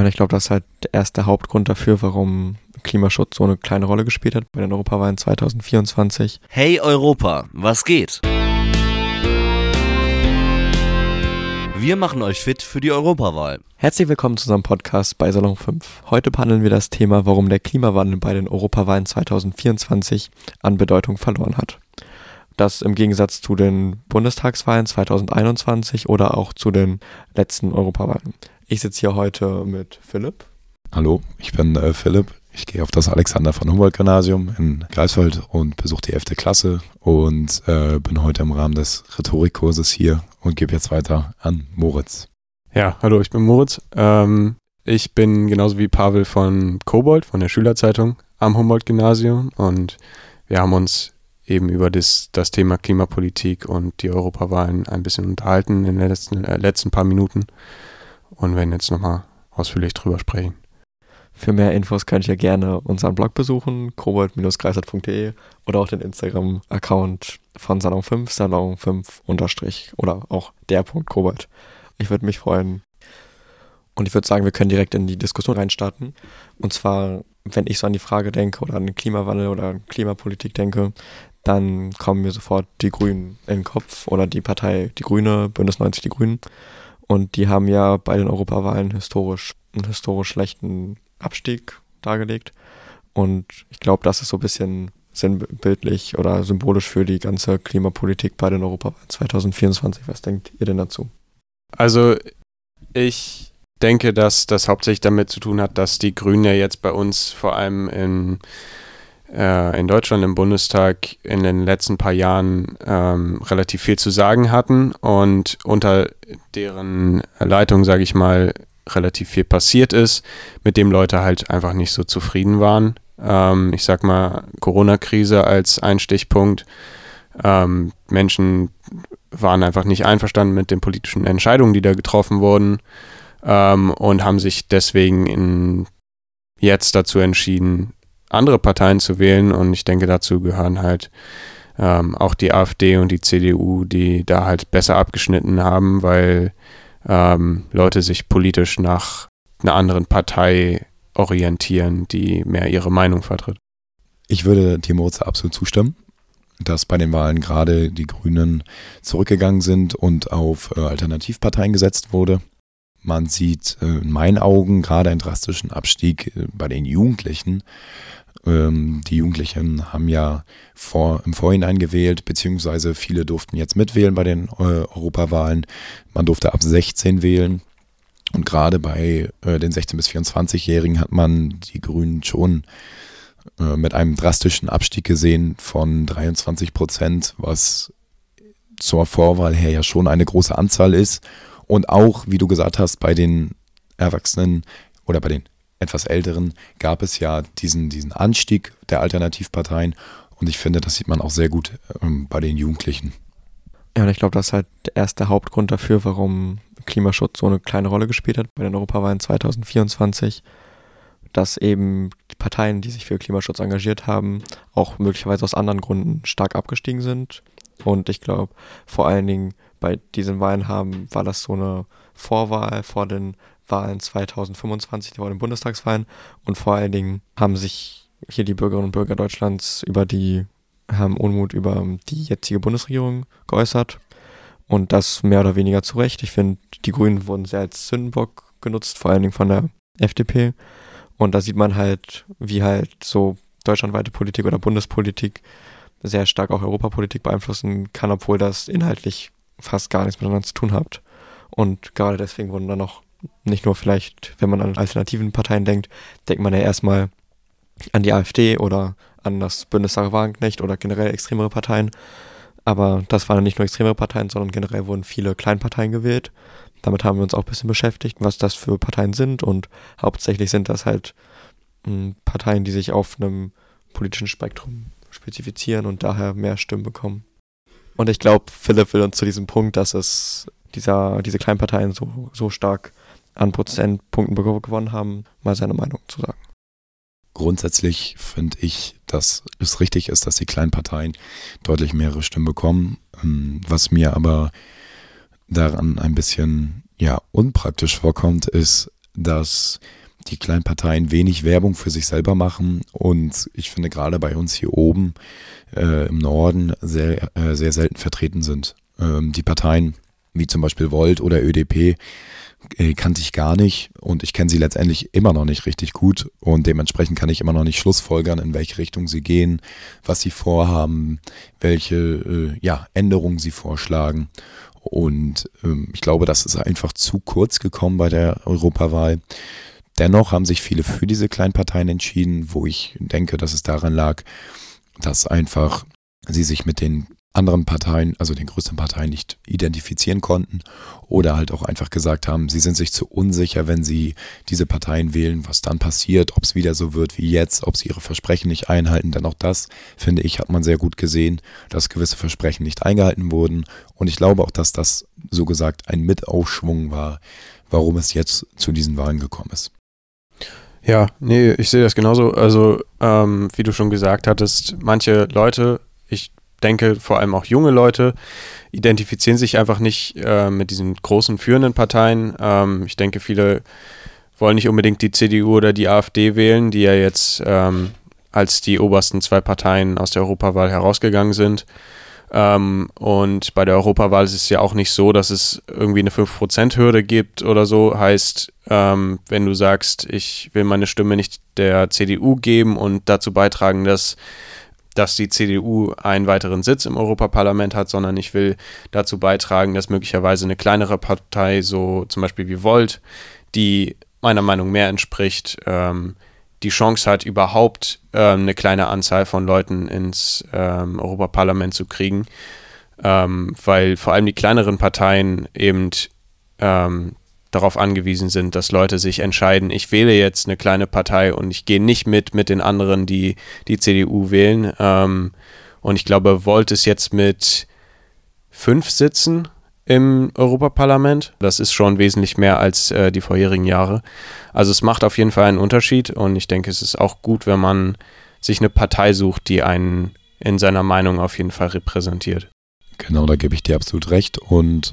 und ich glaube, das ist halt der erste Hauptgrund dafür, warum Klimaschutz so eine kleine Rolle gespielt hat bei den Europawahlen 2024. Hey Europa, was geht? Wir machen euch fit für die Europawahl. Herzlich willkommen zu unserem Podcast bei Salon 5. Heute behandeln wir das Thema, warum der Klimawandel bei den Europawahlen 2024 an Bedeutung verloren hat. Das im Gegensatz zu den Bundestagswahlen 2021 oder auch zu den letzten Europawahlen. Ich sitze hier heute mit Philipp. Hallo, ich bin Philipp. Ich gehe auf das Alexander von Humboldt-Gymnasium in Greifswald und besuche die 11. Klasse und bin heute im Rahmen des Rhetorikkurses hier und gebe jetzt weiter an Moritz. Ja, hallo, ich bin Moritz. Ich bin genauso wie Pavel von Kobold, von der Schülerzeitung am Humboldt-Gymnasium, und wir haben uns eben über das Thema Klimapolitik und die Europawahlen ein bisschen unterhalten in den letzten paar Minuten und werden jetzt nochmal ausführlich drüber sprechen. Für mehr Infos könnt ihr gerne unseren Blog besuchen, kobold-greifswald.de, oder auch den Instagram-Account von Salon 5, Salon5_ oder auch der.kobold. Ich würde mich freuen. Und ich würde sagen, wir können direkt in die Diskussion reinstarten. Und zwar, wenn ich so an die Frage denke oder an den Klimawandel oder Klimapolitik denke, dann kommen mir sofort die Grünen in den Kopf oder die Partei Die Grüne, Bündnis 90 Die Grünen. Und die haben ja bei den Europawahlen einen historisch schlechten Abstieg dargelegt. Und ich glaube, das ist so ein bisschen sinnbildlich oder symbolisch für die ganze Klimapolitik bei den Europawahlen 2024. Was denkt ihr denn dazu? Also ich denke, dass das hauptsächlich damit zu tun hat, dass die Grünen ja jetzt bei uns vor allem in Deutschland im Bundestag in den letzten paar Jahren relativ viel zu sagen hatten und unter deren Leitung, sage ich mal, relativ viel passiert ist, mit dem Leute halt einfach nicht so zufrieden waren. Ich sag mal, Corona-Krise als ein Stichpunkt. Menschen waren einfach nicht einverstanden mit den politischen Entscheidungen, die da getroffen wurden, und haben sich deswegen jetzt dazu entschieden, andere Parteien zu wählen, und ich denke, dazu gehören halt auch die AfD und die CDU, die da halt besser abgeschnitten haben, weil Leute sich politisch nach einer anderen Partei orientieren, die mehr ihre Meinung vertritt. Ich würde dir, Moritz, absolut zustimmen, dass bei den Wahlen gerade die Grünen zurückgegangen sind und auf Alternativparteien gesetzt wurde. Man sieht in meinen Augen gerade einen drastischen Abstieg bei den Jugendlichen. Die Jugendlichen haben ja im Vorhinein gewählt, beziehungsweise viele durften jetzt mitwählen bei den Europawahlen. Man durfte ab 16 wählen. Und gerade bei den 16- bis 24-Jährigen hat man die Grünen schon mit einem drastischen Abstieg gesehen von 23%, was zur Vorwahl her ja schon eine große Anzahl ist. Und auch, wie du gesagt hast, bei den Erwachsenen oder bei den etwas Älteren gab es ja diesen Anstieg der Alternativparteien, und ich finde, das sieht man auch sehr gut bei den Jugendlichen. Ja, und ich glaube, das ist halt der erste Hauptgrund dafür, warum Klimaschutz so eine kleine Rolle gespielt hat bei den Europawahlen 2024, dass eben die Parteien, die sich für Klimaschutz engagiert haben, auch möglicherweise aus anderen Gründen stark abgestiegen sind. Und ich glaube, vor allen Dingen bei diesen Wahlen war das so eine Vorwahl vor den Wahlen 2025, vor den Bundestagswahlen, und vor allen Dingen haben sich hier die Bürgerinnen und Bürger Deutschlands haben Unmut über die jetzige Bundesregierung geäußert, und das mehr oder weniger zu Recht. Ich finde, die Grünen wurden sehr als Sündenbock genutzt, vor allen Dingen von der FDP, und da sieht man halt, wie halt so deutschlandweite Politik oder Bundespolitik sehr stark auch Europapolitik beeinflussen kann, obwohl das inhaltlich fast gar nichts miteinander zu tun hat. Und gerade deswegen wurden dann noch nicht nur vielleicht, wenn man an alternativen Parteien denkt man ja erstmal an die AfD oder an das Bündnis Sarah Wagenknecht oder generell extremere Parteien. Aber das waren nicht nur extremere Parteien, sondern generell wurden viele Kleinparteien gewählt. Damit haben wir uns auch ein bisschen beschäftigt, was das für Parteien sind. Und hauptsächlich sind das halt Parteien, die sich auf einem politischen Spektrum spezifizieren und daher mehr Stimmen bekommen. Und ich glaube, Philipp will uns zu diesem Punkt, dass es diese Kleinparteien so stark an Prozentpunkten gewonnen haben, mal seine Meinung zu sagen. Grundsätzlich finde ich, dass es richtig ist, dass die Kleinparteien deutlich mehrere Stimmen bekommen. Was mir aber daran ein bisschen unpraktisch vorkommt, ist, dass die kleinen Parteien wenig Werbung für sich selber machen und ich finde gerade bei uns hier oben im Norden sehr, sehr selten vertreten sind. Die Parteien wie zum Beispiel Volt oder ÖDP kannte ich gar nicht und ich kenne sie letztendlich immer noch nicht richtig gut und dementsprechend kann ich immer noch nicht schlussfolgern, in welche Richtung sie gehen, was sie vorhaben, welche Änderungen sie vorschlagen. Und ich glaube, das ist einfach zu kurz gekommen bei der Europawahl. Dennoch haben sich viele für diese kleinen Parteien entschieden, wo ich denke, dass es daran lag, dass einfach sie sich mit den anderen Parteien, also den größten Parteien, nicht identifizieren konnten oder halt auch einfach gesagt haben, sie sind sich zu unsicher, wenn sie diese Parteien wählen, was dann passiert, ob es wieder so wird wie jetzt, ob sie ihre Versprechen nicht einhalten. Denn auch das, finde ich, hat man sehr gut gesehen, dass gewisse Versprechen nicht eingehalten wurden. Und ich glaube auch, dass das, so gesagt, ein Mitaufschwung war, warum es jetzt zu diesen Wahlen gekommen ist. Ja, nee, ich sehe das genauso. Also, wie du schon gesagt hattest, manche Leute, ich denke vor allem auch junge Leute, identifizieren sich einfach nicht mit diesen großen führenden Parteien. Ich denke, viele wollen nicht unbedingt die CDU oder die AfD wählen, die ja jetzt als die obersten zwei Parteien aus der Europawahl herausgegangen sind. Und bei der Europawahl ist es ja auch nicht so, dass es irgendwie eine 5%-Hürde gibt oder so. Heißt, wenn du sagst, ich will meine Stimme nicht der CDU geben und dazu beitragen, dass die CDU einen weiteren Sitz im Europaparlament hat, sondern ich will dazu beitragen, dass möglicherweise eine kleinere Partei, so zum Beispiel wie Volt, die meiner Meinung mehr entspricht, die Chance hat, überhaupt eine kleine Anzahl von Leuten ins Europaparlament zu kriegen, weil vor allem die kleineren Parteien eben darauf angewiesen sind, dass Leute sich entscheiden, ich wähle jetzt eine kleine Partei und ich gehe nicht mit den anderen, die CDU wählen. Und ich glaube, Volt ist jetzt mit 5 Sitzen im Europaparlament. Das ist schon wesentlich mehr als die vorherigen Jahre. Also es macht auf jeden Fall einen Unterschied und ich denke, es ist auch gut, wenn man sich eine Partei sucht, die einen in seiner Meinung auf jeden Fall repräsentiert. Genau, da gebe ich dir absolut recht und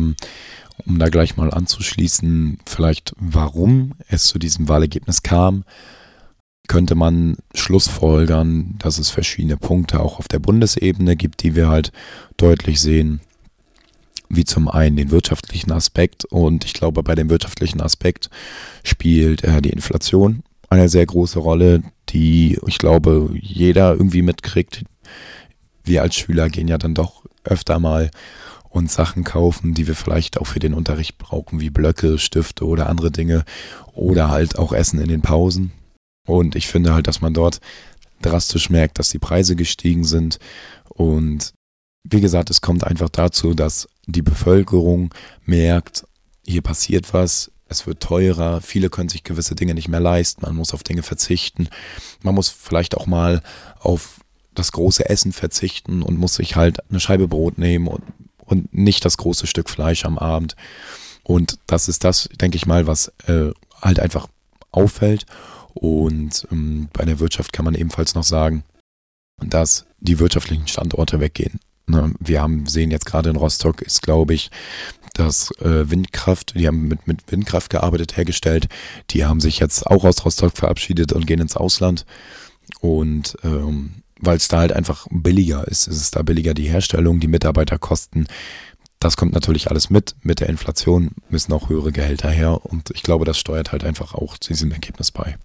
um da gleich mal anzuschließen, vielleicht warum es zu diesem Wahlergebnis kam, könnte man schlussfolgern, dass es verschiedene Punkte auch auf der Bundesebene gibt, die wir halt deutlich sehen, wie zum einen den wirtschaftlichen Aspekt und ich glaube, bei dem wirtschaftlichen Aspekt spielt die Inflation eine sehr große Rolle, die, ich glaube, jeder irgendwie mitkriegt. Wir als Schüler gehen ja dann doch öfter mal und Sachen kaufen, die wir vielleicht auch für den Unterricht brauchen, wie Blöcke, Stifte oder andere Dinge oder halt auch Essen in den Pausen. Und ich finde halt, dass man dort drastisch merkt, dass die Preise gestiegen sind und wie gesagt, es kommt einfach dazu, dass die Bevölkerung merkt, hier passiert was, es wird teurer, viele können sich gewisse Dinge nicht mehr leisten, man muss auf Dinge verzichten, man muss vielleicht auch mal auf das große Essen verzichten und muss sich halt eine Scheibe Brot nehmen und nicht das große Stück Fleisch am Abend. Und das ist das, denke ich mal, was halt einfach auffällt. Und bei der Wirtschaft kann man ebenfalls noch sagen, dass die wirtschaftlichen Standorte weggehen. Wir sehen jetzt gerade in Rostock ist, glaube ich, dass Windkraft, die haben mit Windkraft gearbeitet, hergestellt. Die haben sich jetzt auch aus Rostock verabschiedet und gehen ins Ausland. Und weil es da halt einfach billiger ist es da billiger die Herstellung, die Mitarbeiterkosten. Das kommt natürlich alles mit der Inflation müssen auch höhere Gehälter her und ich glaube, das steuert halt einfach auch zu diesem Ergebnis bei.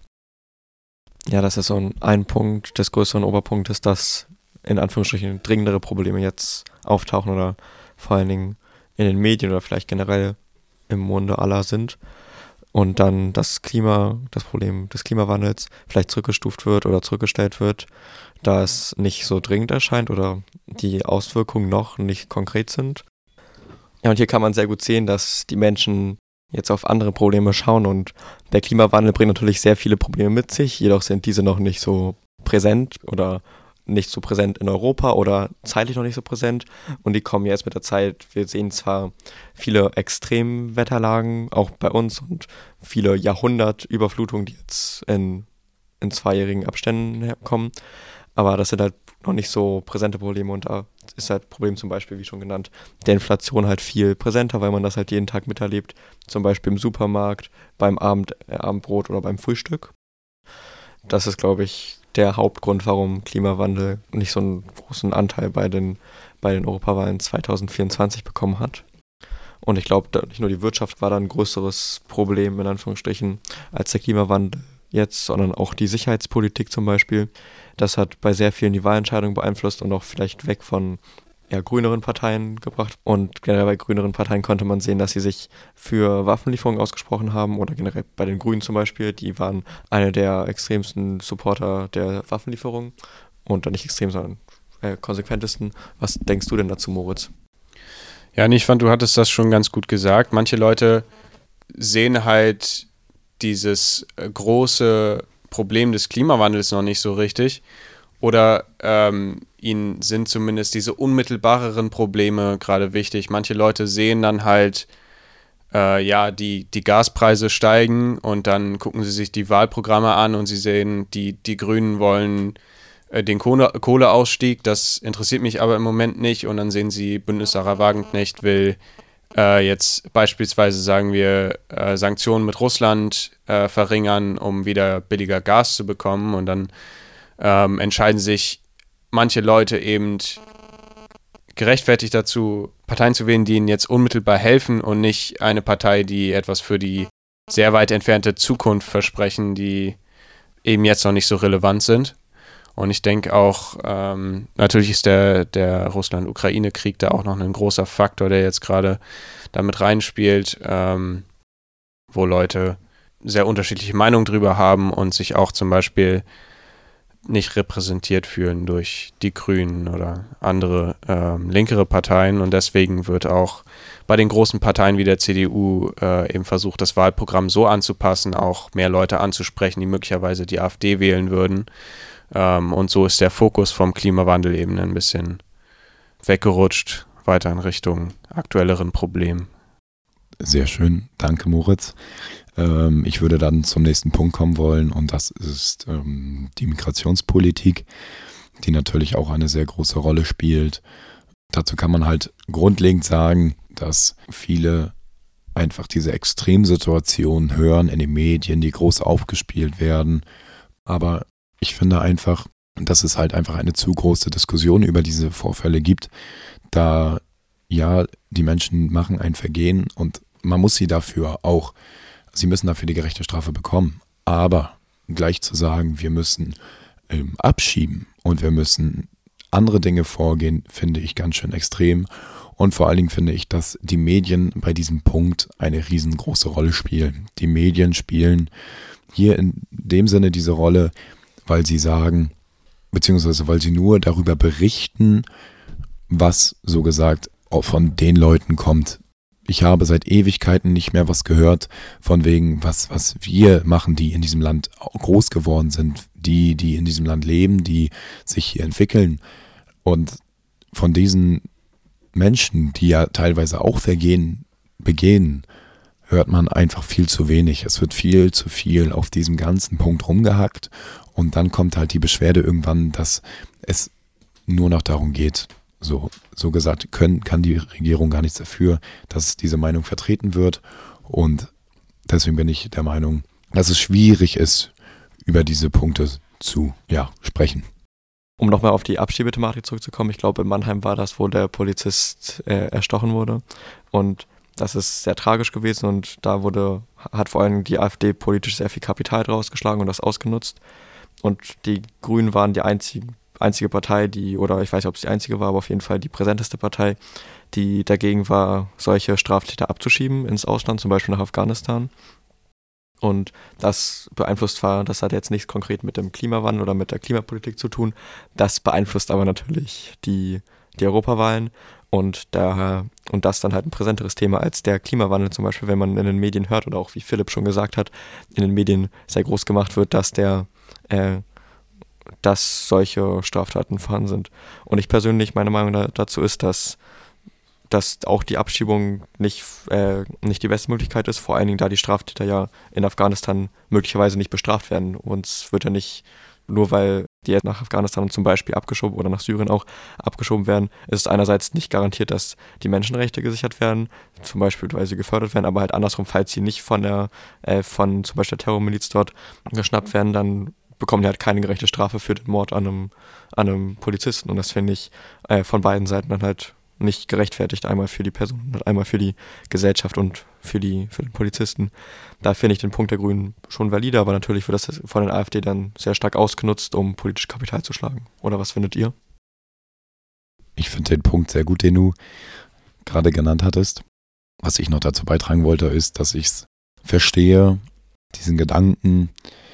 Ja, das ist so ein Punkt des größeren Oberpunktes, dass in Anführungsstrichen dringendere Probleme jetzt auftauchen oder vor allen Dingen in den Medien oder vielleicht generell im Munde aller sind. Und dann das Problem des Klimawandels vielleicht zurückgestuft wird oder zurückgestellt wird, da es nicht so dringend erscheint oder die Auswirkungen noch nicht konkret sind. Ja, und hier kann man sehr gut sehen, dass die Menschen jetzt auf andere Probleme schauen und der Klimawandel bringt natürlich sehr viele Probleme mit sich, jedoch sind diese noch nicht so präsent oder nicht so präsent in Europa oder zeitlich noch nicht so präsent und die kommen jetzt mit der Zeit. Wir sehen zwar viele Extremwetterlagen, auch bei uns und viele Jahrhundertüberflutungen, die jetzt in zweijährigen Abständen herkommen, aber das sind halt noch nicht so präsente Probleme und da ist halt Problem zum Beispiel, wie schon genannt, der Inflation halt viel präsenter, weil man das halt jeden Tag miterlebt, zum Beispiel im Supermarkt, beim Abendbrot oder beim Frühstück. Das ist, glaube ich, der Hauptgrund, warum Klimawandel nicht so einen großen Anteil bei den Europawahlen 2024 bekommen hat. Und ich glaube, nicht nur die Wirtschaft war da ein größeres Problem, in Anführungsstrichen, als der Klimawandel jetzt, sondern auch die Sicherheitspolitik zum Beispiel. Das hat bei sehr vielen die Wahlentscheidung beeinflusst und auch vielleicht weg von grüneren Parteien gebracht. Und generell bei grüneren Parteien konnte man sehen, dass sie sich für Waffenlieferungen ausgesprochen haben oder generell bei den Grünen zum Beispiel. Die waren eine der extremsten Supporter der Waffenlieferungen und nicht extrem, sondern konsequentesten. Was denkst du denn dazu, Moritz? Ja, ich fand, du hattest das schon ganz gut gesagt. Manche Leute sehen halt dieses große Problem des Klimawandels noch nicht so richtig. Oder ihnen sind zumindest diese unmittelbareren Probleme gerade wichtig. Manche Leute sehen dann halt, die Gaspreise steigen und dann gucken sie sich die Wahlprogramme an und sie sehen, die Grünen wollen den Kohleausstieg. Das interessiert mich aber im Moment nicht. Und dann sehen sie, Bündnis Sarah Wagenknecht will jetzt beispielsweise, sagen wir, Sanktionen mit Russland verringern, um wieder billiger Gas zu bekommen. Und dann entscheiden sich manche Leute eben gerechtfertigt dazu, Parteien zu wählen, die ihnen jetzt unmittelbar helfen und nicht eine Partei, die etwas für die sehr weit entfernte Zukunft versprechen, die eben jetzt noch nicht so relevant sind. Und ich denke auch, natürlich ist der Russland-Ukraine-Krieg da auch noch ein großer Faktor, der jetzt gerade damit reinspielt, wo Leute sehr unterschiedliche Meinungen drüber haben und sich auch zum Beispiel nicht repräsentiert fühlen durch die Grünen oder andere linkere Parteien. Und deswegen wird auch bei den großen Parteien wie der CDU eben versucht, das Wahlprogramm so anzupassen, auch mehr Leute anzusprechen, die möglicherweise die AfD wählen würden. Und so ist der Fokus vom Klimawandel eben ein bisschen weggerutscht, weiter in Richtung aktuelleren Problemen. Sehr schön, danke Moritz. Ich würde dann zum nächsten Punkt kommen wollen und das ist die Migrationspolitik, die natürlich auch eine sehr große Rolle spielt. Dazu kann man halt grundlegend sagen, dass viele einfach diese Extremsituationen hören in den Medien, die groß aufgespielt werden, aber ich finde einfach, dass es halt einfach eine zu große Diskussion über diese Vorfälle gibt, da ja, die Menschen machen ein Vergehen und man muss sie müssen dafür die gerechte Strafe bekommen. Aber gleich zu sagen, wir müssen abschieben und wir müssen andere Dinge vorgehen, finde ich ganz schön extrem. Und vor allen Dingen finde ich, dass die Medien bei diesem Punkt eine riesengroße Rolle spielen. Die Medien spielen hier in dem Sinne diese Rolle, weil sie sagen, beziehungsweise weil sie nur darüber berichten, was so gesagt auch von den Leuten kommt. Ich habe seit Ewigkeiten nicht mehr was gehört von wegen, was wir machen, die in diesem Land groß geworden sind, die in diesem Land leben, die sich hier entwickeln. Und von diesen Menschen, die ja teilweise auch Vergehen begehen, hört man einfach viel zu wenig. Es wird viel zu viel auf diesem ganzen Punkt rumgehackt und dann kommt halt die Beschwerde irgendwann, dass es nur noch darum geht, so gesagt, kann die Regierung gar nichts dafür, dass diese Meinung vertreten wird und deswegen bin ich der Meinung, dass es schwierig ist, über diese Punkte zu sprechen. Um nochmal auf die Abschiebethematik zurückzukommen, ich glaube in Mannheim war das, wo der Polizist erstochen wurde und das ist sehr tragisch gewesen und da hat vor allem die AfD politisch sehr viel Kapital draus geschlagen und das ausgenutzt. Und die Grünen waren die einzige Partei, oder ich weiß nicht, ob es die einzige war, aber auf jeden Fall die präsenteste Partei, die dagegen war, solche Straftäter abzuschieben ins Ausland, zum Beispiel nach Afghanistan. Und das das hat jetzt nichts konkret mit dem Klimawandel oder mit der Klimapolitik zu tun. Das beeinflusst aber natürlich die Europawahlen. Und das dann halt ein präsenteres Thema als der Klimawandel zum Beispiel, wenn man in den Medien hört oder auch wie Philipp schon gesagt hat, in den Medien sehr groß gemacht wird, dass solche Straftaten vorhanden sind. Und ich persönlich, meine Meinung dazu ist, dass auch die Abschiebung nicht die beste Möglichkeit ist, vor allen Dingen, da die Straftäter ja in Afghanistan möglicherweise nicht bestraft werden. Uns wird ja nicht, nur weil die jetzt nach Afghanistan zum Beispiel abgeschoben oder nach Syrien auch abgeschoben werden, ist einerseits nicht garantiert, dass die Menschenrechte gesichert werden, zum Beispiel, weil sie gefördert werden, aber halt andersrum, falls sie nicht von zum Beispiel der Terrormiliz dort geschnappt werden, dann bekommen die halt keine gerechte Strafe für den Mord an einem Polizisten. Und das finde ich von beiden Seiten dann halt nicht gerechtfertigt, einmal für die Person und einmal für die Gesellschaft und für den Polizisten. Da finde ich den Punkt der Grünen schon valide, aber natürlich wird das von der AfD dann sehr stark ausgenutzt, um politisch Kapital zu schlagen. Oder was findet ihr? Ich finde den Punkt sehr gut, den du gerade genannt hattest. Was ich noch dazu beitragen wollte, ist, dass ich es verstehe, diesen Gedanken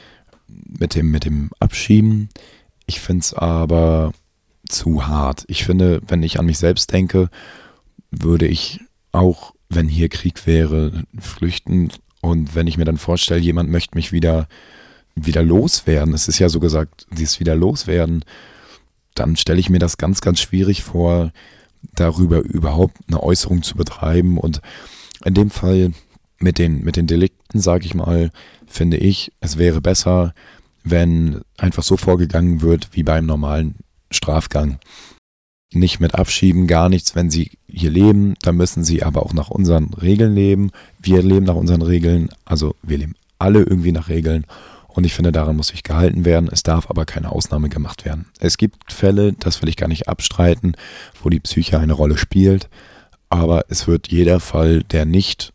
mit dem Abschieben. Ich finde es aber zu hart. Ich finde, wenn ich an mich selbst denke, würde ich auch, wenn hier Krieg wäre, flüchten. Und wenn ich mir dann vorstelle, jemand möchte mich wieder loswerden, es ist ja so gesagt, dieses wieder loswerden, dann stelle ich mir das ganz, ganz schwierig vor, darüber überhaupt eine Äußerung zu betreiben. Und in dem Fall mit den Delikten, sage ich mal, finde ich, es wäre besser, wenn einfach so vorgegangen wird wie beim normalen Strafgang. Nicht mit Abschieben, gar nichts. Wenn sie hier leben, dann müssen sie aber auch nach unseren Regeln leben. Wir leben nach unseren Regeln, also wir leben alle irgendwie nach Regeln. Und ich finde, daran muss sich gehalten werden. Es darf aber keine Ausnahme gemacht werden. Es gibt Fälle, das will ich gar nicht abstreiten, wo die Psyche eine Rolle spielt. Aber es wird jeder Fall, der nicht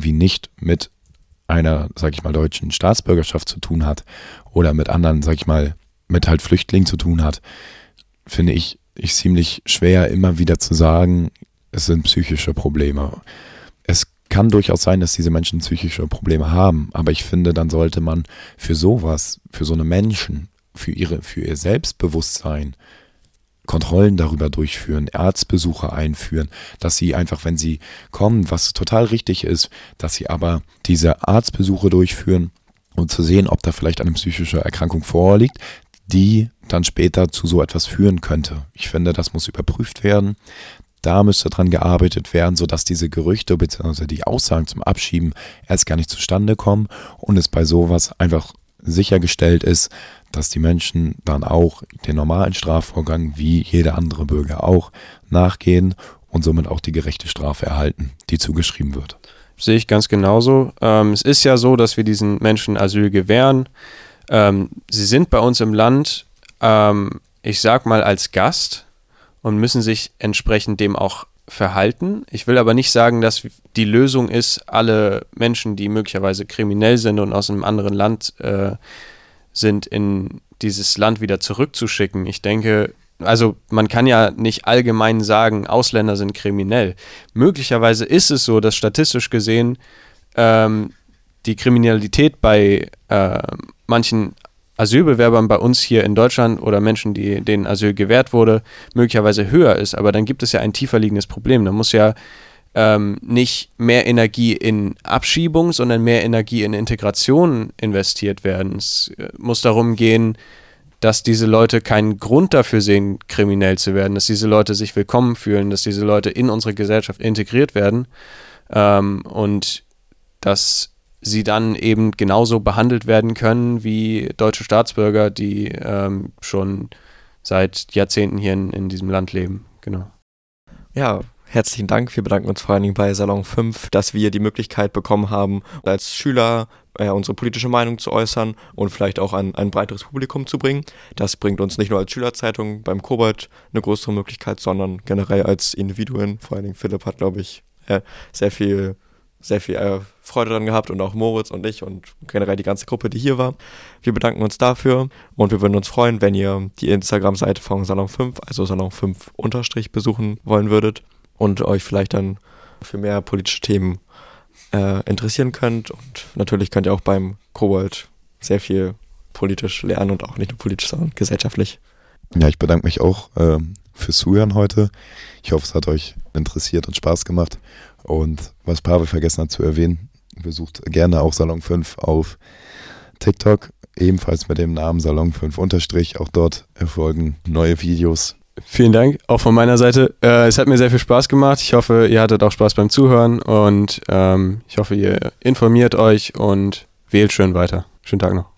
mit einer, sag ich mal, deutschen Staatsbürgerschaft zu tun hat oder mit anderen, sag ich mal, mit halt Flüchtlingen zu tun hat, finde ich ziemlich schwer, immer wieder zu sagen, es sind psychische Probleme. Es kann durchaus sein, dass diese Menschen psychische Probleme haben, aber ich finde, dann sollte man für sowas, für so eine Menschen, für ihr Selbstbewusstsein Kontrollen darüber durchführen, Arztbesuche einführen, dass sie einfach, wenn sie kommen, was total richtig ist, dass sie aber diese Arztbesuche durchführen, um zu sehen, ob da vielleicht eine psychische Erkrankung vorliegt, die dann später zu so etwas führen könnte. Ich finde, das muss überprüft werden. Da müsste dran gearbeitet werden, sodass diese Gerüchte bzw. die Aussagen zum Abschieben erst gar nicht zustande kommen und es bei sowas einfach sichergestellt ist, dass die Menschen dann auch den normalen Strafvorgang wie jeder andere Bürger auch nachgehen und somit auch die gerechte Strafe erhalten, die zugeschrieben wird. Sehe ich ganz genauso. Es ist ja so, dass wir diesen Menschen Asyl gewähren. Sie sind bei uns im Land, ich sag mal, als Gast und müssen sich entsprechend dem auch verhalten. Ich will aber nicht sagen, dass die Lösung ist, alle Menschen, die möglicherweise kriminell sind und aus einem anderen Land sind, in dieses Land wieder zurückzuschicken. Ich denke, also man kann ja nicht allgemein sagen, Ausländer sind kriminell. Möglicherweise ist es so, dass statistisch gesehen die Kriminalität bei manchen Asylbewerbern bei uns hier in Deutschland oder Menschen, denen Asyl gewährt wurde, möglicherweise höher ist. Aber dann gibt es ja ein tiefer liegendes Problem. Da muss ja nicht mehr Energie in Abschiebung, sondern mehr Energie in Integration investiert werden. Es muss darum gehen, dass diese Leute keinen Grund dafür sehen, kriminell zu werden, dass diese Leute sich willkommen fühlen, dass diese Leute in unsere Gesellschaft integriert werden und dass sie dann eben genauso behandelt werden können wie deutsche Staatsbürger, die schon seit Jahrzehnten hier in diesem Land leben. Genau. Ja, herzlichen Dank. Wir bedanken uns vor allen Dingen bei Salon 5, dass wir die Möglichkeit bekommen haben, als Schüler unsere politische Meinung zu äußern und vielleicht auch an ein breiteres Publikum zu bringen. Das bringt uns nicht nur als Schülerzeitung beim Kobold eine größere Möglichkeit, sondern generell als Individuen. Vor allen Dingen Philipp hat, glaube ich, sehr viel Freude daran gehabt und auch Moritz und ich und generell die ganze Gruppe, die hier war. Wir bedanken uns dafür und wir würden uns freuen, wenn ihr die Instagram-Seite von Salon 5, also Salon 5_ besuchen wollen würdet und euch vielleicht dann für mehr politische Themen interessieren könnt. Und natürlich könnt ihr auch beim Kobold sehr viel politisch lernen und auch nicht nur politisch, sondern gesellschaftlich. Ja, ich bedanke mich auch fürs Zuhören heute. Ich hoffe, es hat euch interessiert und Spaß gemacht. Und was Pavel vergessen hat zu erwähnen, besucht gerne auch Salon 5 auf TikTok, ebenfalls mit dem Namen Salon 5_. Auch dort erfolgen neue Videos. Vielen Dank, auch von meiner Seite. Es hat mir sehr viel Spaß gemacht. Ich hoffe, ihr hattet auch Spaß beim Zuhören und ich hoffe, ihr informiert euch und wählt schön weiter. Schönen Tag noch.